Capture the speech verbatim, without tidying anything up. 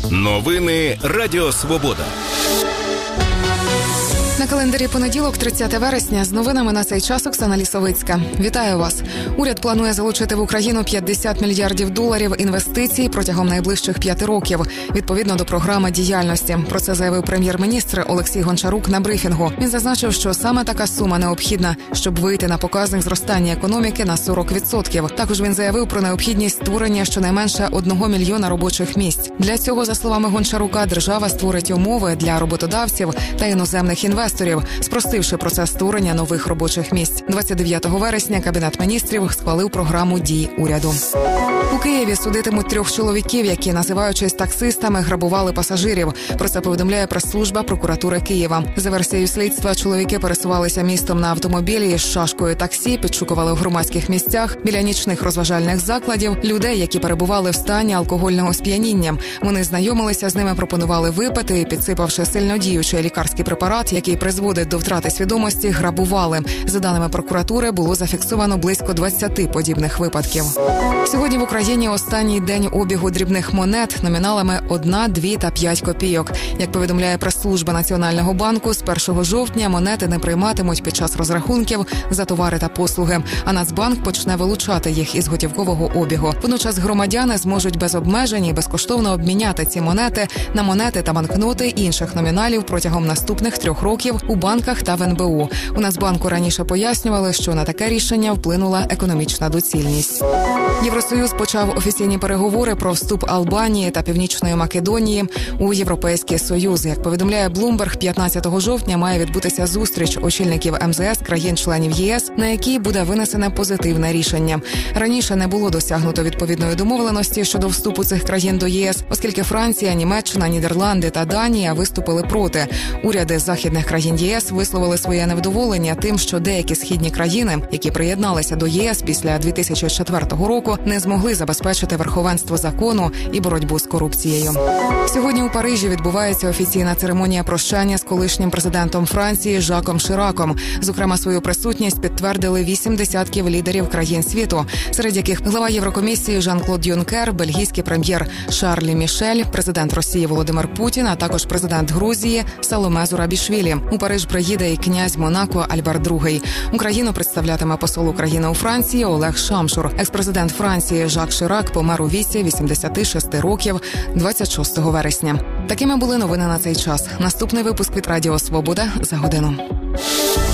Новини Радіо Свобода. На календарі понеділок, тридцяте вересня, з новинами на цей час Оксана Лісовицька. Вітаю вас. Уряд планує залучити в Україну п'ятдесят мільярдів доларів інвестицій протягом найближчих п'яти років, відповідно до програми діяльності. Про це заявив прем'єр-міністр Олексій Гончарук на брифінгу. Він зазначив, що саме така сума необхідна, щоб вийти на показник зростання економіки на сорок відсотків. Також він заявив про необхідність створення щонайменше одного мільйона робочих місць. Для цього, за словами Гончарука, держава створить умови для роботодавців та іноземних інвесторів, спростивши процес створення нових робочих місць. двадцять дев'ятого вересня Кабінет міністрів схвалив програму дій уряду. У Києві судитимуть трьох чоловіків, які, називаючись таксистами, грабували пасажирів. Про це повідомляє прес-служба прокуратури Києва. За версією слідства, чоловіки пересувалися містом на автомобілі з шашкою таксі, підшукували в громадських місцях, біля нічних розважальних закладів людей, які перебували в стані алкогольного сп'яніння. Вони знайомилися з ними, пропонували випити і, підсипавши сильнодіючий лікарський препарат, який призводить до втрати свідомості, грабували. За даними прокуратури, було зафіксовано близько двадцяти подібних випадків. Сьогодні в Україні останній день обігу дрібних монет номіналами одна, дві та п'ять копійок. Як повідомляє прес-служба Національного банку, з першого жовтня монети не прийматимуть під час розрахунків за товари та послуги, а Нацбанк почне вилучати їх із готівкового обігу. Водночас громадяни зможуть без обмежень і безкоштовно обміняти ці монети на монети та банкноти інших номіналів протягом наступних трьох років у банках та в ен бе у. У Нацбанку раніше пояснювали, що на таке рішення вплинула економічна доцільність. Євросоюз почав офіційні переговори про вступ Албанії та Північної Македонії у Європейський Союз. Як повідомляє Bloomberg, п'ятнадцятого жовтня має відбутися зустріч очільників ем зе ес країн-членів є ес, на якій буде винесене позитивне рішення. Раніше не було досягнуто відповідної домовленості щодо вступу цих країн до є ес, оскільки Франція, Німеччина, Нідерланди та Данія виступили проти. Уряди західних країн є ес висловили своє невдоволення тим, що деякі східні країни, які приєдналися до є ес після дві тисячі четвертого року, не змогли забезпечити верховенство закону і боротьбу з корупцією. Сьогодні у Парижі відбувається офіційна церемонія прощання з колишнім президентом Франції Жаком Шираком. Зокрема, свою присутність підтвердили вісім десятків лідерів країн світу, серед яких глава Єврокомісії Жан-Клод Юнкер, бельгійський прем'єр Шарлі Мішель, президент Росії Володимир Путін, а також президент Грузії Саломе Зурабішвілі. У Париж приїде і князь Монако Альберт другий. Україну представлятиме посол України у Франції Олег Шамшур. Екс-президент Франції Жак Ширак помер у віці вісімдесяти шести років двадцять шостого вересня. Такими були новини на цей час. Наступний випуск від Радіо Свобода за годину.